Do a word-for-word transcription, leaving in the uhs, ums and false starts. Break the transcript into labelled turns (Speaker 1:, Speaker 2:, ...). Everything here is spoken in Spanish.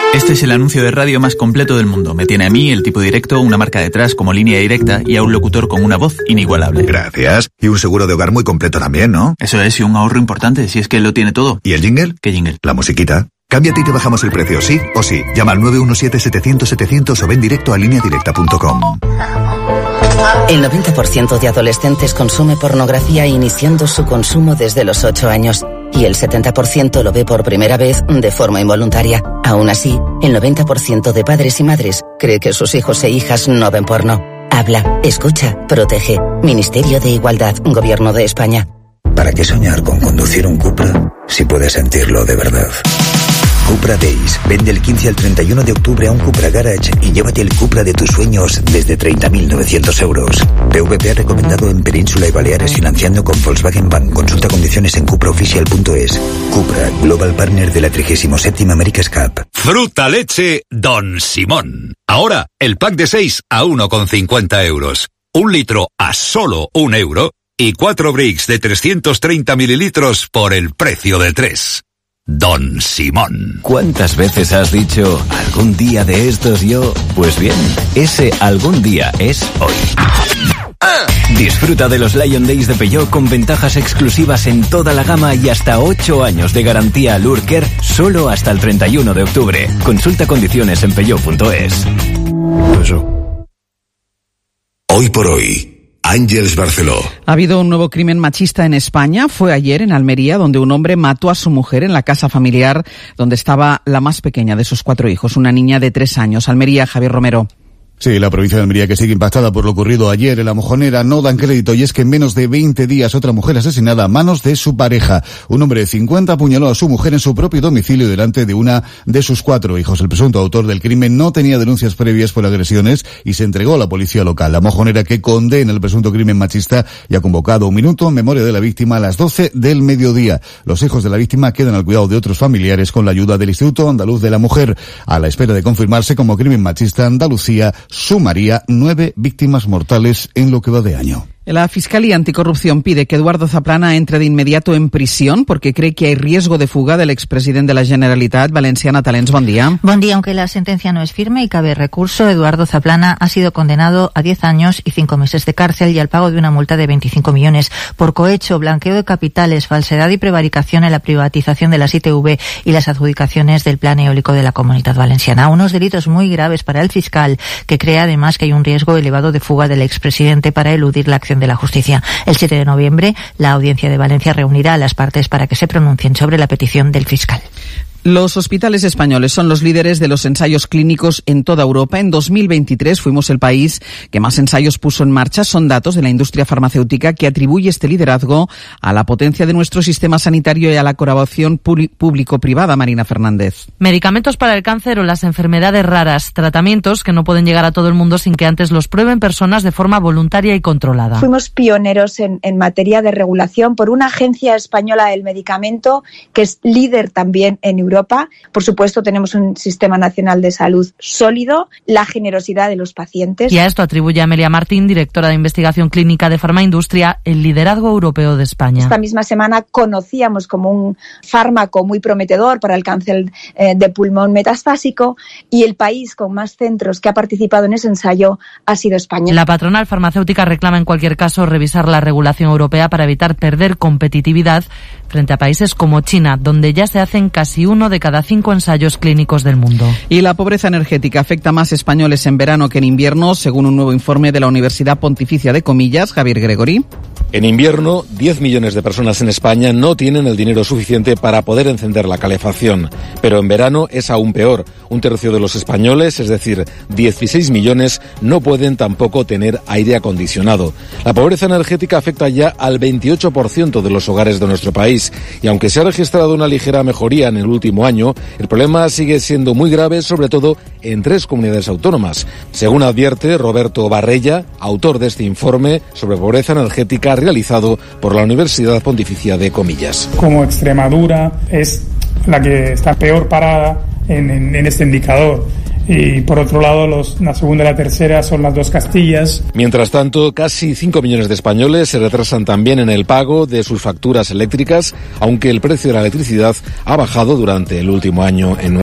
Speaker 1: Este es el anuncio de radio más completo del mundo. Me tiene a mí, el tipo directo, una marca detrás como Línea Directa y a un locutor con una voz inigualable.
Speaker 2: Gracias. Y un seguro de hogar muy completo también, ¿no?
Speaker 1: Eso es, y un ahorro importante, si es que lo tiene todo.
Speaker 2: ¿Y el jingle?
Speaker 1: ¿Qué jingle?
Speaker 2: La musiquita. Cámbiate y te bajamos el precio, sí o sí. Llama al nueve uno siete setecientos setecientos o ven directo a línea directa punto com.
Speaker 3: El noventa por ciento de adolescentes consume pornografía iniciando su consumo desde los ocho años. Y el setenta por ciento lo ve por primera vez de forma involuntaria. Aún así, el noventa por ciento de padres y madres cree que sus hijos e hijas no ven porno. Habla, escucha, protege. Ministerio de Igualdad, Gobierno de España.
Speaker 4: ¿Para qué soñar con conducir un Cupra si puedes sentirlo de verdad? Cupra Days. Vende el quince al treinta y uno de octubre a un Cupra Garage y llévate el Cupra de tus sueños desde treinta mil novecientos euros. P V P recomendado en Península y Baleares financiando con Volkswagen Bank. Consulta condiciones en cupraoficial punto es. Cupra, Global Partner de la trigésima séptima America's Cup.
Speaker 5: Fruta leche Don Simón. Ahora, el pack de seis a uno con cincuenta euros. Un litro a solo un euro y cuatro bricks de trescientos treinta mililitros por el precio de tres. Don Simón.
Speaker 6: ¿Cuántas veces has dicho algún día de estos yo? Pues bien, ese algún día es hoy. Disfruta de los Lion Days de Peugeot con ventajas exclusivas en toda la gama y hasta ocho años de garantía Lurker solo hasta el treinta y uno de octubre. Consulta condiciones en peugeot punto es.
Speaker 7: Hoy por hoy. Ángeles Barceló.
Speaker 8: Ha habido un nuevo crimen machista en España. Fue ayer en Almería, donde un hombre mató a su mujer en la casa familiar donde estaba la más pequeña de sus cuatro hijos, una niña de tres años. Almería, Javier Romero.
Speaker 9: Sí, la provincia de Almería, que sigue impactada por lo ocurrido ayer en La Mojonera, no dan crédito, y es que en menos de veinte días otra mujer asesinada a manos de su pareja. Un hombre de cincuenta apuñaló a su mujer en su propio domicilio delante de una de sus cuatro hijos. El presunto autor del crimen no tenía denuncias previas por agresiones y se entregó a la policía local. La Mojonera, que condena el presunto crimen machista y ha convocado un minuto en memoria de la víctima a las doce del mediodía. Los hijos de la víctima quedan al cuidado de otros familiares con la ayuda del Instituto Andaluz de la Mujer. A la espera de confirmarse como crimen machista, Andalucía sumaría nueve víctimas mortales en lo que va de año.
Speaker 8: La Fiscalía Anticorrupción pide que Eduardo Zaplana entre de inmediato en prisión porque cree que hay riesgo de fuga del expresidente de la Generalitat Valenciana. Talents, buen día.
Speaker 10: Buen día. Aunque la sentencia no es firme y cabe recurso, Eduardo Zaplana ha sido condenado a diez años y cinco meses de cárcel y al pago de una multa de veinticinco millones por cohecho, blanqueo de capitales, falsedad y prevaricación en la privatización de las I T V y las adjudicaciones del plan eólico de la Comunidad Valenciana. Unos delitos muy graves para el fiscal, que cree además que hay un riesgo elevado de fuga del expresidente para eludir la acción de la justicia. El siete de noviembre, la Audiencia de Valencia reunirá a las partes para que se pronuncien sobre la petición del fiscal.
Speaker 8: Los hospitales españoles son los líderes de los ensayos clínicos en toda Europa. En dos mil veintitrés fuimos el país que más ensayos puso en marcha. Son datos de la industria farmacéutica que atribuye este liderazgo a la potencia de nuestro sistema sanitario y a la colaboración público-privada. Marina Fernández.
Speaker 11: Medicamentos para el cáncer o las enfermedades raras, tratamientos que no pueden llegar a todo el mundo sin que antes los prueben personas de forma voluntaria y controlada.
Speaker 12: Fuimos pioneros en, en materia de regulación por una agencia española del medicamento que es líder también en Europa. Europa. Por supuesto, tenemos un sistema nacional de salud sólido, la generosidad de los pacientes.
Speaker 11: Y a esto atribuye Amelia Martín, directora de investigación clínica de Farmaindustria, el liderazgo europeo de España.
Speaker 12: Esta misma semana conocíamos como un fármaco muy prometedor para el cáncer eh, de pulmón metastásico, y el país con más centros que ha participado en ese ensayo ha sido España.
Speaker 11: La patronal farmacéutica reclama en cualquier caso revisar la regulación europea para evitar perder competitividad frente a países como China, donde ya se hacen casi uno de cada cinco ensayos clínicos del mundo.
Speaker 8: Y la pobreza energética afecta más españoles en verano que en invierno, según un nuevo informe de la Universidad Pontificia de Comillas. Javier Gregory.
Speaker 13: En invierno, diez millones de personas en España no tienen el dinero suficiente para poder encender la calefacción. Pero en verano es aún peor. Un tercio de los españoles, es decir, dieciséis millones, no pueden tampoco tener aire acondicionado. La pobreza energética afecta ya al veintiocho por ciento de los hogares de nuestro país. Y aunque se ha registrado una ligera mejoría en el último año, el problema sigue siendo muy grave, sobre todo en tres comunidades autónomas. Según advierte Roberto Barrella, autor de este informe sobre pobreza energética realizado por la Universidad Pontificia de Comillas.
Speaker 14: Como Extremadura es la que está peor parada en, en, en este indicador. Y por otro lado, los, la segunda y la tercera son las dos Castillas.
Speaker 13: Mientras tanto, casi cinco millones de españoles se retrasan también en el pago de sus facturas eléctricas, aunque el precio de la electricidad ha bajado durante el último año en